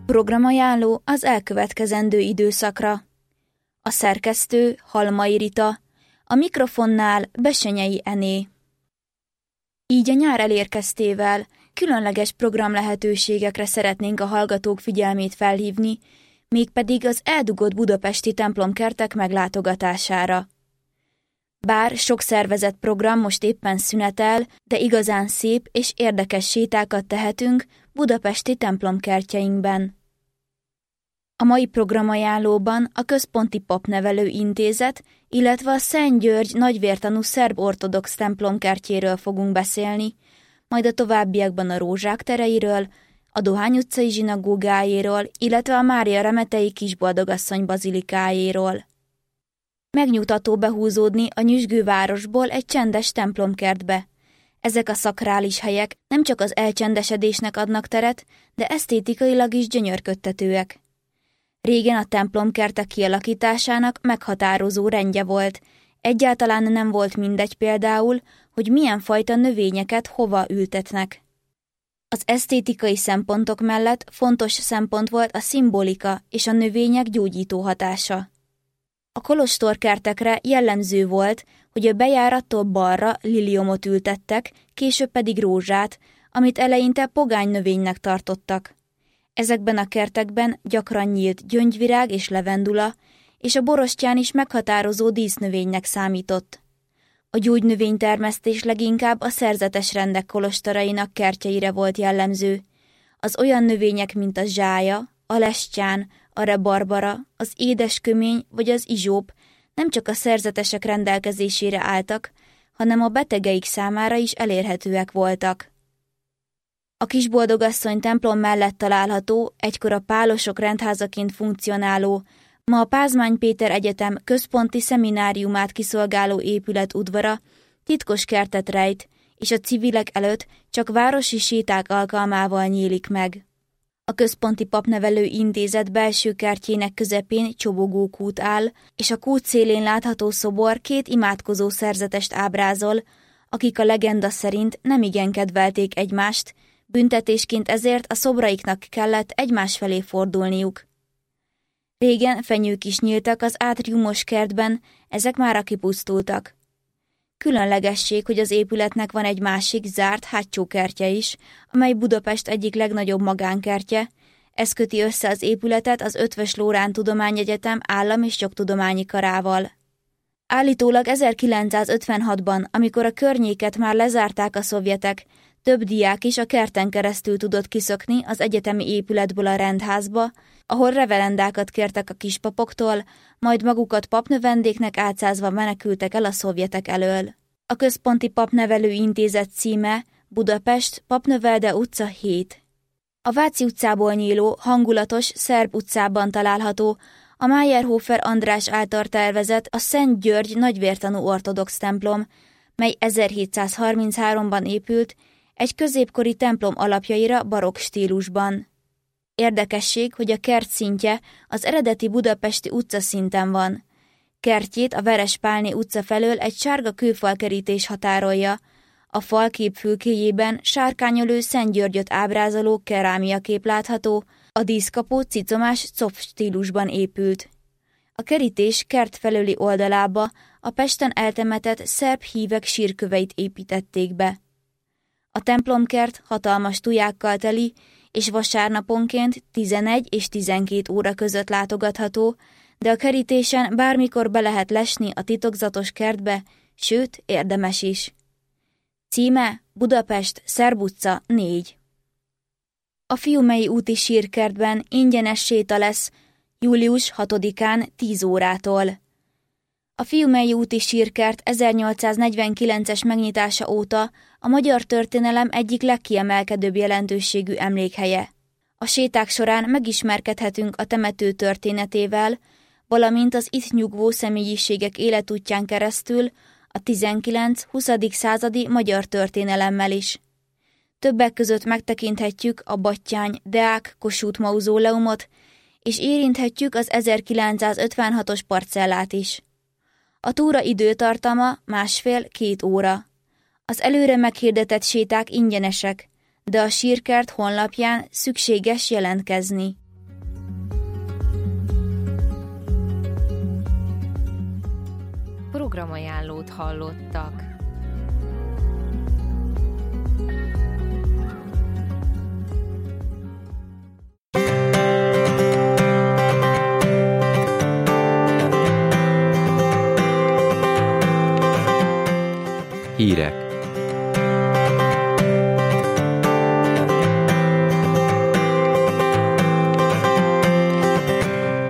Programajánló az elkövetkezendő időszakra. A szerkesztő Halmai Rita, a mikrofonnál Bessenyei Ené. Így a nyár elérkeztével különleges programlehetőségekre szeretnénk a hallgatók figyelmét felhívni, mégpedig az eldugott budapesti templomkertek meglátogatására. Bár sok szervezett program most éppen szünetel, de igazán szép és érdekes sétákat tehetünk budapesti templomkertjeinkben. A mai programajánlóban a Központi Papnevelő Intézet, illetve a Szent György nagyvértanú szerb ortodox templomkertjéről fogunk beszélni, majd a továbbiakban a Rózsák tereiről, a Dohány utcai zsinagógájéról, illetve a Mária Remetei Kisboldogasszony bazilikájéról. Megnyugtató behúzódni a nyüzsgő városból egy csendes templomkertbe. Ezek a szakrális helyek nem csak az elcsendesedésnek adnak teret, de esztétikailag is gyönyörködtetőek. Régen a templomkertek kialakításának meghatározó rendje volt, egyáltalán nem volt mindegy például, hogy milyen fajta növényeket hova ültetnek. Az esztétikai szempontok mellett fontos szempont volt a szimbolika és a növények gyógyító hatása. A kolostorkertekre jellemző volt, hogy a bejárattól balra liliomot ültettek, később pedig rózsát, amit eleinte pogány növénynek tartottak. Ezekben a kertekben gyakran nyílt gyöngyvirág és levendula, és a borostyán is meghatározó dísznövénynek számított. A gyógynövénytermesztés leginkább a szerzetes rendek kolostorainak kertjeire volt jellemző. Az olyan növények, mint a zsája, a lestyán, a rebarbara, az édeskömény vagy az izsóp nem csak a szerzetesek rendelkezésére álltak, hanem a betegeik számára is elérhetőek voltak. A Kisboldogasszony templom mellett található, egykor a pálosok rendházaként funkcionáló, ma a Pázmány Péter Egyetem központi szemináriumát kiszolgáló épület udvara titkos kertet rejt, és a civilek előtt csak városi séták alkalmával nyílik meg. A Központi Papnevelő Intézet belső kertjének közepén csobogókút áll, és a kút szélén látható szobor két imádkozó szerzetest ábrázol, akik a legenda szerint nemigen kedvelték egymást, büntetésként ezért a szobraiknak kellett egymás felé fordulniuk. Régen fenyők is nyíltak az átriumos kertben, ezek mára kipusztultak. Különlegesség, hogy az épületnek van egy másik, zárt hátsó kertje is, amely Budapest egyik legnagyobb magánkertje, ez köti össze az épületet az Eötvös Loránd Tudományegyetem állam- és jogtudományi karával. Állítólag 1956-ban, amikor a környéket már lezárták a szovjetek, több diák is a kerten keresztül tudott kiszökni az egyetemi épületből a rendházba, ahol reverendákat kértek a kispapoktól, majd magukat papnövendéknek átszázva menekültek el a szovjetek elől. A Központi Papnevelő Intézet címe Budapest, Papnövelde utca 7. A Váci utcából nyíló, hangulatos Szerb utcában található a Mayer-Hofer András által tervezett a Szent György nagyvértanú ortodox templom, mely 1733-ban épült, egy középkori templom alapjaira barokk stílusban. Érdekesség, hogy a kert szintje az eredeti budapesti utcaszinten van. Kertjét a Verespálné utca felől egy sárga kőfalkerítés határolja, a fal képfülkéjében sárkányolő Szent Györgyöt ábrázoló kerámiakép látható, a díszkapó cicomás cof stílusban épült. A kerítés kert felőli oldalába a Pesten eltemetett szerb hívek sírköveit építették be. A templomkert hatalmas tujákkal teli, és vasárnaponként 11 és 12 óra között látogatható, de a kerítésen bármikor be lehet lesni a titokzatos kertbe, sőt, érdemes is. Címe Budapest, Szerb utca 4. A Fiumei úti sírkertben ingyenes séta lesz július 6-án 10 órától. A Fiumei úti sírkert 1849-es megnyitása óta a magyar történelem egyik legkiemelkedőbb jelentőségű emlékhelye. A séták során megismerkedhetünk a temető történetével, valamint az itt nyugvó személyiségek életútján keresztül a 19-20. századi magyar történelemmel is. Többek között megtekinthetjük a Batthyány Deák Kossuth mauzóleumot, és érinthetjük az 1956-os parcellát is. A túra időtartama 1,5-2 óra. Az előre meghirdetett séták ingyenesek, de a sírkert honlapján szükséges jelentkezni. programajánlót hallottak.